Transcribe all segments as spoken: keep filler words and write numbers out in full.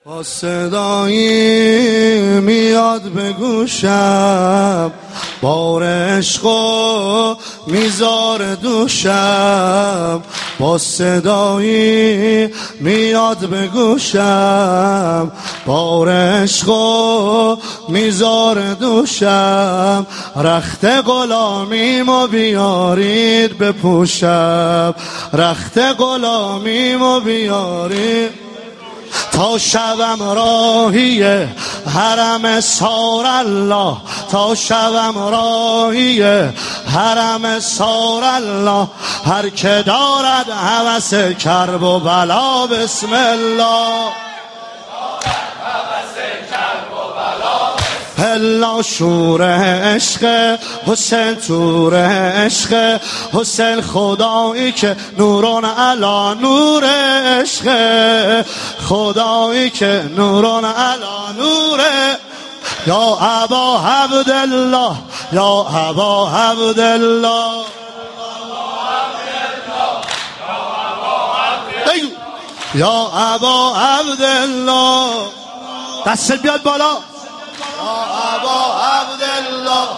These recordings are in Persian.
با صدایی میاد به گوشم، بار عشقو میذاره دوشم. با صدایی میاد به گوشم، بار عشقو میذاره دوشم. رخت غلامیمو بیارید بپوشم، رخت غلامیمو بیارید تا شبم راهی حرم سار الله، تا شبم راهی حرم سار الله. هر که دارد هوس کرب و بلا بسم الله، هلا شور عشق حسین، تور عشق حسین. خدایی که نورون علا نور عشق، خدایی که نورون علا نوره. یا ابا عبدالله، یا ابا عبدالله، یا ابا عبدالله. دست بیاد بالا. یا ابا عبدالله،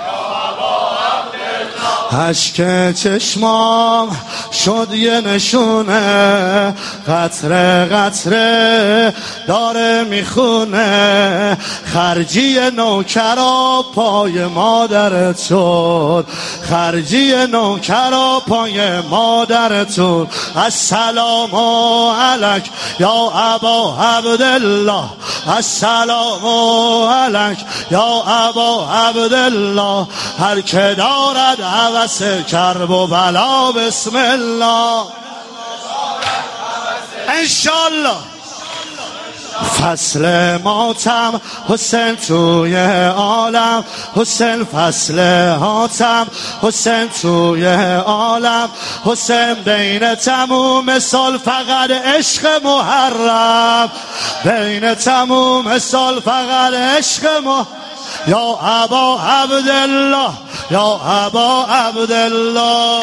اشک چشمام شد یه نشونه، قطره قطره داره میخونه. خرجی نوکرا پای مادرت شد، خرجی نوکرا پای مادرتون. السلام علیک یا ابا عبدالله، السلام علیک یا ابا عبدالله. هر که دارد هوس کرب و بلا بسم الله انشالله. فصل ماتم حسین توی عالم، حسین فصل هاتم حسین توی عالم. حسین بین تموم سال فقط عشق محرم، بین تموم سال فقط عشق محرم. یا ابا عبدالله، یا ابا عبدالله،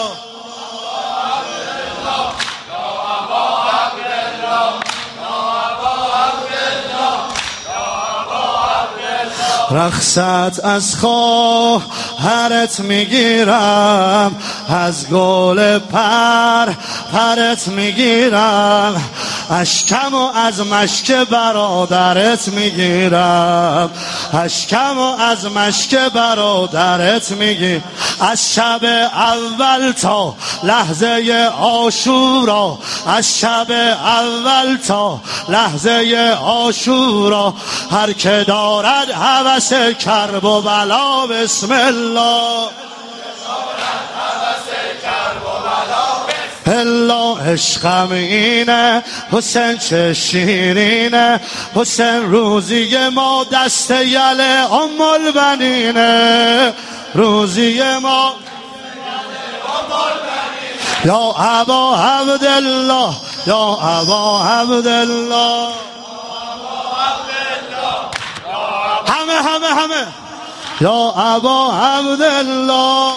رخصت از خواهرت میگیرم، از گل پر پرت میگیرم. اشکم و از مشک برادرت میگیرم، اشکم و از مشک برادرت میگیرم. از شب اول تا لحظه عاشورا، از شب اول تا لحظه عاشورا. هر که دارد هوس کرب و بلا بسم الله، هلا عشقم اینه حسین چه شیرینه. حسین روزی ما دست یل ام البنینه، روزی ما یا ابا عبدالله، یا ابا عبدالله. همه همه همه یا ابا عبدالله،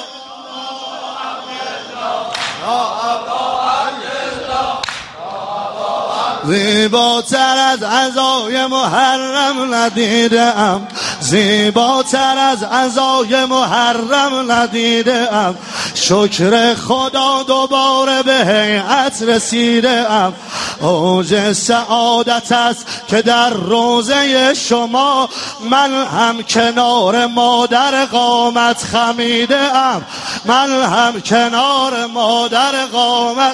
زیباتر از عزای محرم ندیدم، زیباتر از عزای محرم ندیدم. شکر خدا دوباره به هیئت رسیدم. اوج سعادت است که در روضه شما من هم کنار مادر قامت خمیدم، من هم کنار مادر قامت.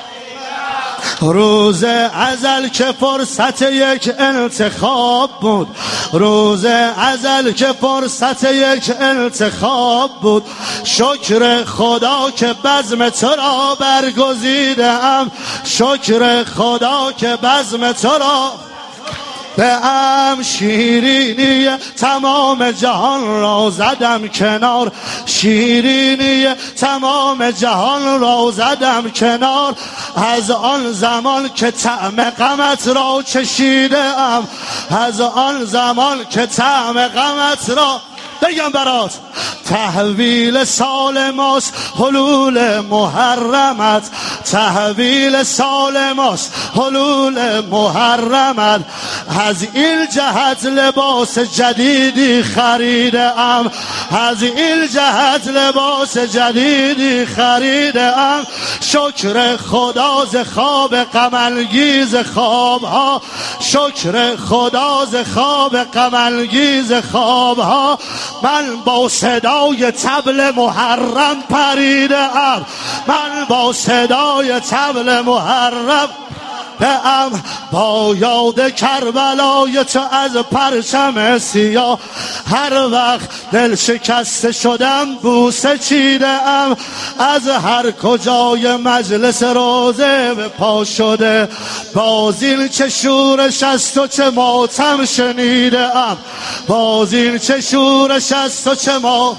روز ازل که فرصت یک انتخاب بود، روز ازل که فرصت یک انتخاب بود. شکر خدا که بزم تو را برگزیدم، شکر خدا که بزم تو را به ام. شیرینی تمام جهان را زدم کنار، شیرینی تمام جهان را زدم کنار. از آن زمان که طعم غمت را چشیدم، از آن زمان که طعم غمت را بگم برات تحویل سال ماست حلول محرمت، تحویل سال ماست حلول محرمت. از این جهت لباس جدیدی خریدم، از این جهت لباس جدیدی خریدم. شکر خدا ز خواب غم‌انگیز خواب ها، شکر خدا ز خواب غم‌انگیز خواب ها. من با صدای طبل محرم پریدم، من با صدای طبل محرم ام با یاد کربلای تو از پرچم سیاه. هر وقت دل شکسته شدم بوسه چیدم، از هر کجای مجلس روزه به پا شده بازین چه شورش است و چه ماتم شنیدم، بازین چه شورش است و چه ماتم.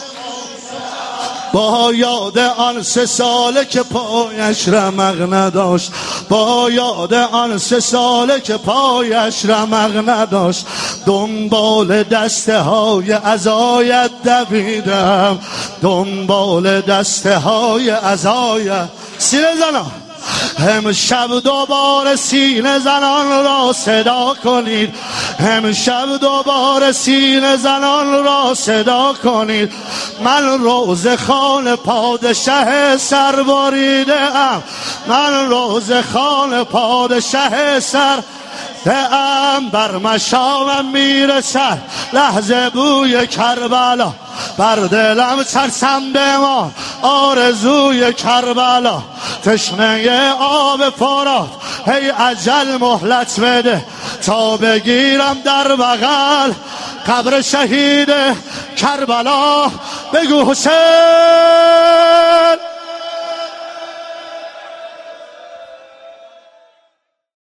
با یاد آن سه ساله که پایش رمق نداشت، با یاد آن سه ساله که پایش رمق نداشت، دنبال دسته های عزایت دویدم، دنبال دسته های عزایت. سینه زنان امشب دوباره سینه زنان را صدا کنید، امشب دوباره سینه زنان را صدا کنید. من روزخوان پادشه سر بریده ام، من روزخوان پادشه سر ام. بر مشامم میرسد لحظه بوی کربلا، بر دلم ترسم بمان آرزوی کربلا. تشنه آب فرات هی عجل مهلت بده تا بگیرم در بغل قبر شهید کربلا. بگو حسین